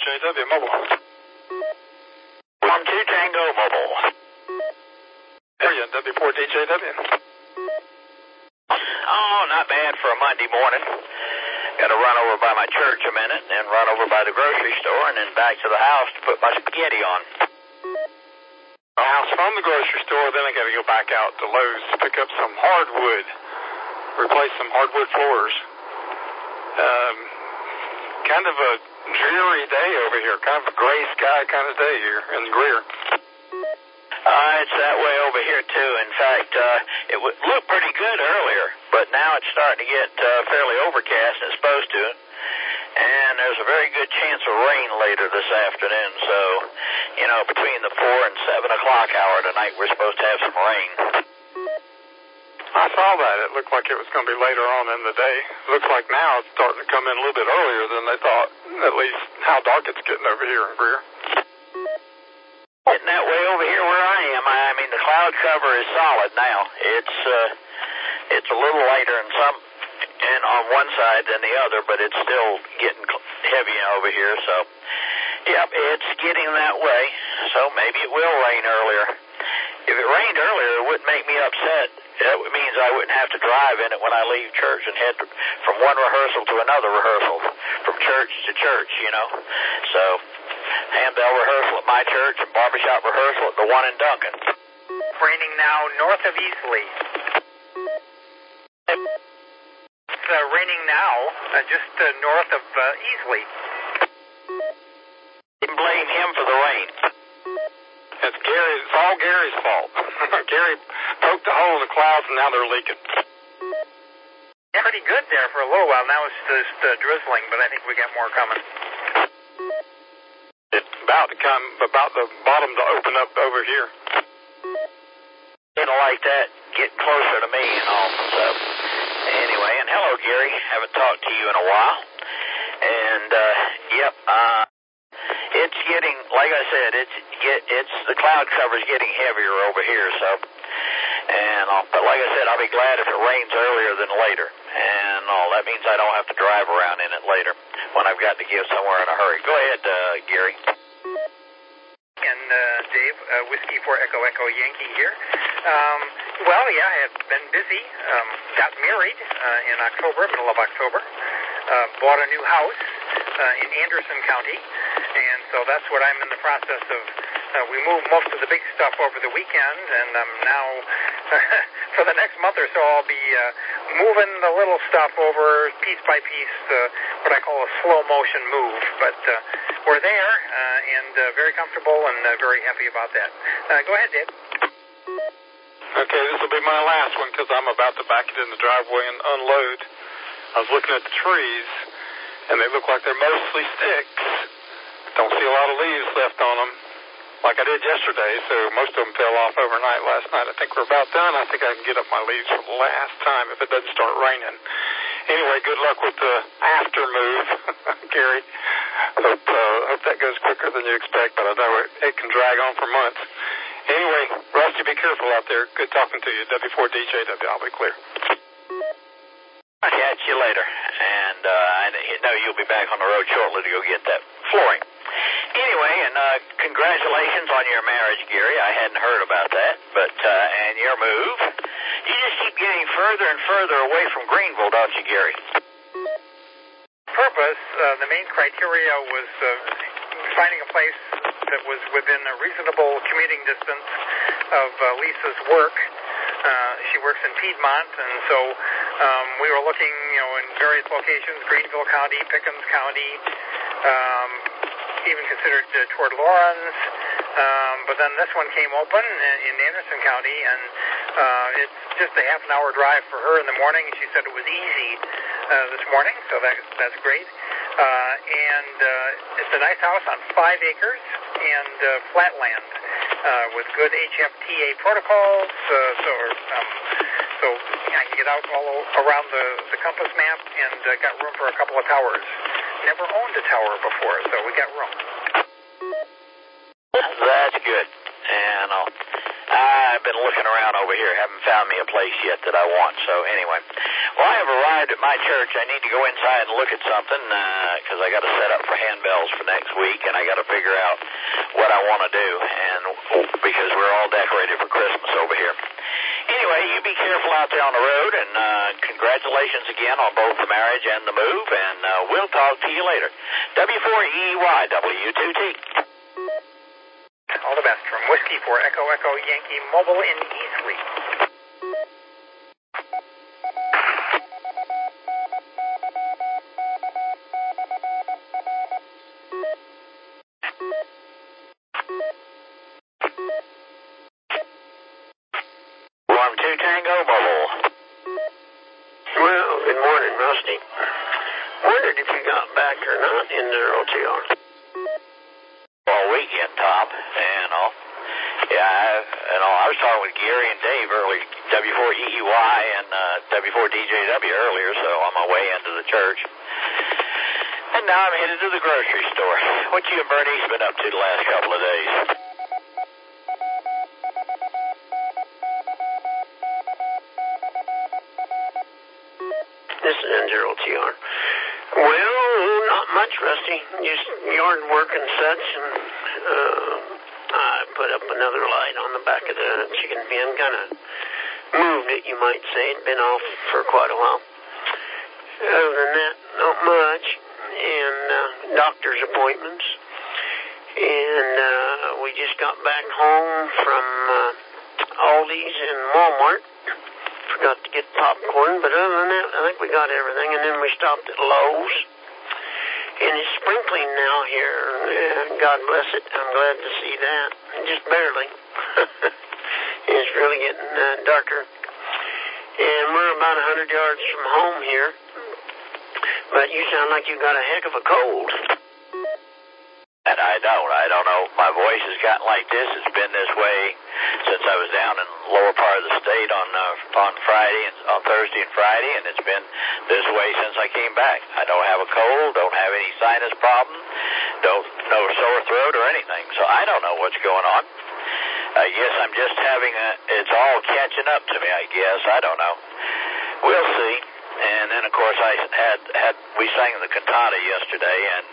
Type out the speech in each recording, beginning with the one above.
DJW Mobile. 12 Tango Mobile. Area W4DJW. Oh, not bad for a Monday morning. Got to run over by my church a minute, then run over by the grocery store, and then back to the house to put my spaghetti on. House from the grocery store, then I got to go back out to Lowe's to pick up some hardwood, replace some hardwood floors. Kind of a dreary day over here, kind of a gray sky kind of day here in Greer. It's that way over here, too. In fact, it looked pretty good earlier, but now it's starting to get fairly overcast, and it's supposed to. And there's a very good chance of rain later this afternoon. So, you know, between the 4 and 7 o'clock hour tonight, we're supposed to have some rain. I saw that. It looked like it was going to be later on in the day. Looks like now it's starting to come in a little bit earlier than they thought, at least how dark it's getting over here in Greer. Getting that way over here where I am. I mean, the cloud cover is solid now. It's a little lighter and on one side than the other, but it's still getting heavy over here. So, yep, it's getting that way. So maybe it will rain earlier. If it rained earlier, it wouldn't make me upset. That means I wouldn't have to drive in it when I leave church and head from one rehearsal to another rehearsal, from church to church, you know. So, handbell rehearsal at my church and barbershop rehearsal at the one in Duncan. Raining now north of Easley. It's raining now just north of Easley. Didn't blame him for the rain. It's Gary. It's all Gary's fault. Gary poked a hole in the clouds, and now they're leaking. Yeah, pretty good there for a little while. Now it's just drizzling, but I think we got more coming. It's about the bottom to open up over here. Didn't like that. Getting closer to me and all. So, anyway, and hello, Gary. Haven't talked to you in a while. And, yep, it's getting, like I said, it's the cloud cover's getting heavier over here, so, but like I said, I'll be glad if it rains earlier than later, and that means I don't have to drive around in it later when I've got to get somewhere in a hurry. Go ahead, Gary. And Dave, Whiskey for Echo Echo Yankee here. Well, yeah, I have been busy. Got married in October, middle of October. Bought a new house in Anderson County, and so that's what I'm in the process of. We moved most of the big stuff over the weekend, and I'm now, for the next month or so, I'll be moving the little stuff over piece by piece, what I call a slow motion move. But we're there, and very comfortable and very happy about that. Go ahead, Dave. Okay, this will be my last one because I'm about to back it in the driveway and unload. I was looking at the trees, and they look like they're mostly sticks. Don't see a lot of leaves left on them, like I did yesterday, so most of them fell off overnight last night. I think we're about done. I think I can get up my leaves for the last time if it doesn't start raining. Anyway, good luck with the after move, Gary. Hope that goes quicker than you expect, but I know it can drag on for months. Anyway, Rusty, be careful out there. Good talking to you. W4DJW, I'll be clear. I'll catch you later, and I know you'll be back on the road shortly to go get that flooring. Anyway, and congratulations on your marriage, Gary. I hadn't heard about that, but and your move. You just keep getting further and further away from Greenville, don't you, Gary? Purpose, the main criteria was finding a place that was within a reasonable commuting distance of Lisa's work. She works in Piedmont, and so we were looking, in various locations, Greenville County, Pickens County, even considered toward Lawrence, but then this one came open in Anderson County, and it's just a half an hour drive for her in the morning. She said it was easy this morning, so that's great. And it's a nice house on 5 acres and flat land with good HFTA protocols, so I can get out all around the compass map, and got room for a couple of towers. Never owned a tower before, so we got room. That's good. And I've been looking around over here. Haven't found me a place yet that I want. So anyway, well, I have arrived at my church. I need to go inside and look at something because I got to set up for handbells for next week, and I got to figure out what I want to do, and because we're all decorated for Christmas over here. Anyway, you be careful out there on the road, and congratulations again on both the marriage and the move, and we'll talk to you later. W4EY, W2T. All the best from Whiskey for Echo Echo Yankee Mobile in E3. Warm 2 Tango Mobile. Well, good morning, Rusty. Wondered if you got back or not in the LTR. All weekend, Tom. I was talking with Gary and Dave earlier, W4EEY and W4DJW earlier, so on my way into the church. And now I'm headed to the grocery store. What you and Bernice been up to the last couple of days? This is N0 TR. Well, not much, Rusty. Just yard work and such, and I put up another light on the back of the chicken pen, kind of moved it, you might say. It'd been off for quite a while. Other than that, not much. And doctor's appointments. And we just got back home from Aldi's and Walmart. Forgot to get popcorn, but other than that, I think we got everything. And then we stopped at Lowe's. And it's sprinkling now here. God bless it. I'm glad to see that. Just barely. It's really getting darker. And we're about 100 yards from home here. But you sound like you got a heck of a cold. And I don't know. My voice has gotten like this. It's been this way since I was down in the lower part of the state on Friday and on Thursday and Friday, and it's been this way since I came back. I don't have a cold, don't have any sinus problem, no sore throat or anything. So I don't know what's going on. I guess I'm just it's all catching up to me, I guess. I don't know. We'll see. And then, of course, we sang the cantata yesterday, and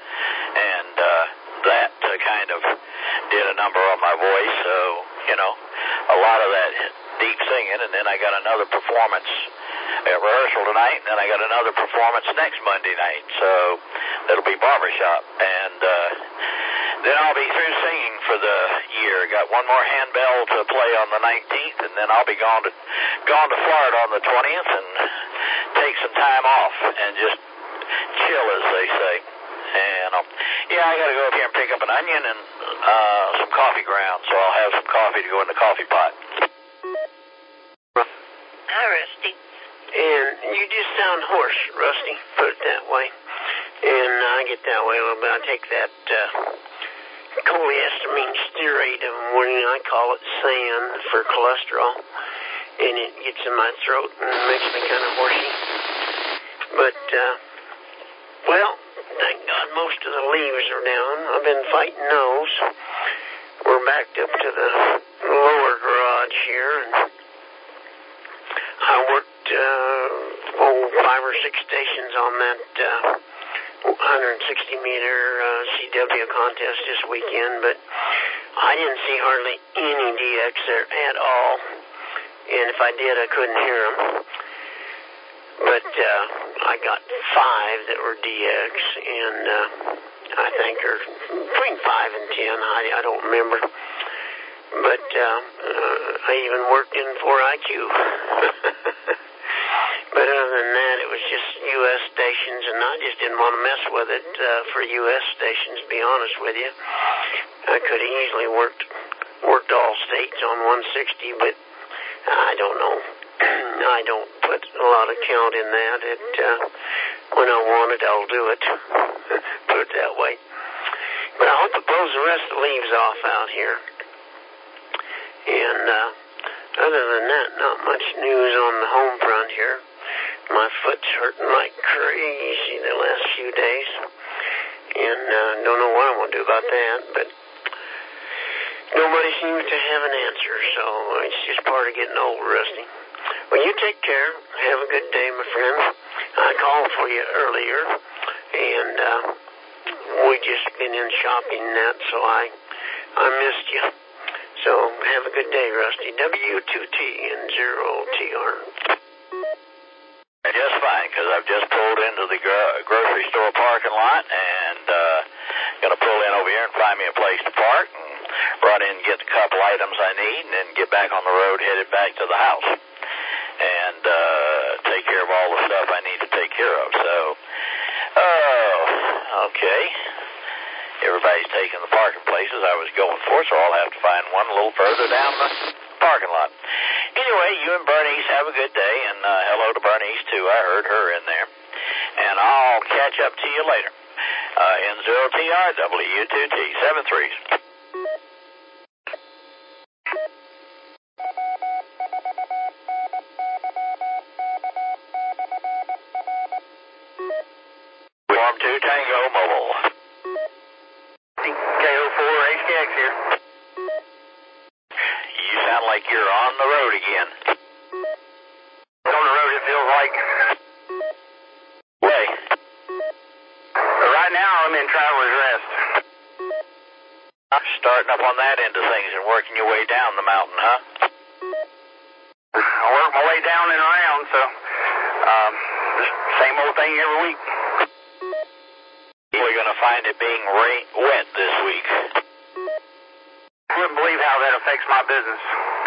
that kind of did a number on my voice. So, a lot of that deep singing, and then I got another performance at rehearsal tonight, and then I got another performance next Monday night. So it'll be barbershop, and then I'll be through singing for the year. Got one more handbell to play on the 19th, and then I'll be gone to Florida on the 20th and take some time off and just chill, as they say. And I got to go up here and pick up an onion and some coffee grounds, so I'll have some coffee to go in the coffee pot. Hi, Rusty. And you just sound hoarse, Rusty, put it that way. And I get that way a little bit. I take that cholestyramine stearate in the morning. I call it sand for cholesterol. And it gets in my throat and makes me kind of horsey. But, thank God most of the leaves are down. I've been fighting those. We're backed up to the lower garage here, and I worked 5 or 6 stations on that 160-meter CW contest this weekend, but I didn't see hardly any DX there at all. And if I did, I couldn't hear them. But I got 5 that were DX, and I think are between 5 and 10. I don't remember. But I even worked in 4IQ. But other than that, it was just U.S. stations, and I just didn't want to mess with it for U.S. stations, to be honest with you. I could have easily worked all states on 160, but I don't know. I don't put a lot of count in that. When I want it, I'll do it. Put it that way. But I hope it blows the rest of the leaves off out here. And other than that, not much news on the home front here. My foot's hurting like crazy the last few days. And don't know what I'm going to do about that. But nobody seems to have an answer, so it's just part of getting old, Rusty. Well, you take care. Have a good day, my friend. I called for you earlier, and we just been in shopping and that, so I missed you. So have a good day, Rusty. W2T and 0TR. Just fine, because I've just pulled into the grocery store parking lot and going to pull in over here and find me a place to park and run in and get a couple items I need and then get back on the road headed back to the house and take care of all the stuff I need to take care of. So, okay. Everybody's taking the parking places I was going for, so I'll have to find one a little further down the parking lot. Anyway, you and Bernice have a good day, and hello to Bernice, too. I heard her in there. And I'll catch up to you later. N0TR, W2T, 73s. Form 2 Tango Mobile. KO4 HKX here. You sound like you're on the road again. On the road, it feels like. Way. Right now, I'm in traveler's rest. Starting up on that end of things and working your way down the mountain, huh? I work my way down and around, so just same old thing every week. We're going to find it being wet this week. I wouldn't believe how that affects my business.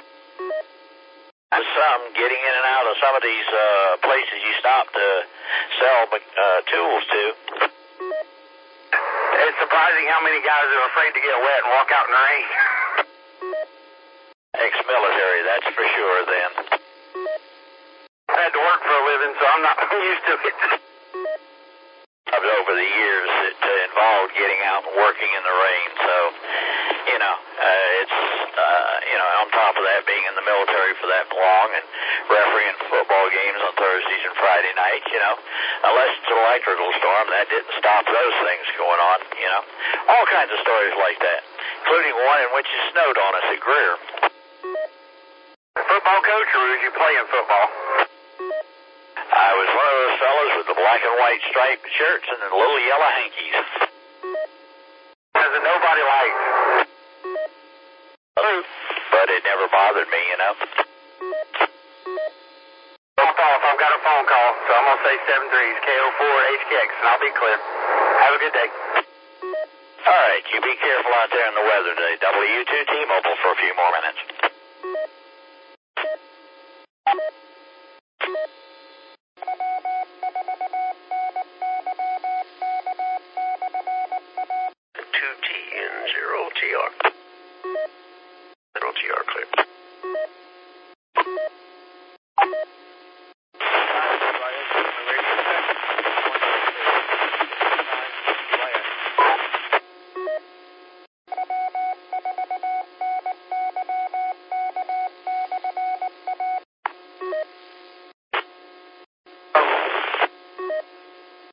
Some getting in and out of some of these places you stop to sell tools to. It's surprising how many guys are afraid to get wet and walk out in the rain. Ex-military, that's for sure then. I had to work for a living, so I'm not used to it. Over the years, it involved getting out and working in the rain, so, it's, on top of that, being in the military for that long and refereeing football games on Thursdays and Friday nights, unless it's an electrical storm, that didn't stop those things going on, all kinds of stories like that, including one in which it snowed on us at Greer. Football coach, or was you playing football? I was one of those fellas with the black and white striped shirts and the little yellow hankies. As a nobody likes. But it never bothered me, Pop off, I've got a phone call, so I'm going to say 73s, KO4 HKX, and I'll be clear. Have a good day. All right, you be careful out there in the weather today. W2 T-Mobile for a few more minutes.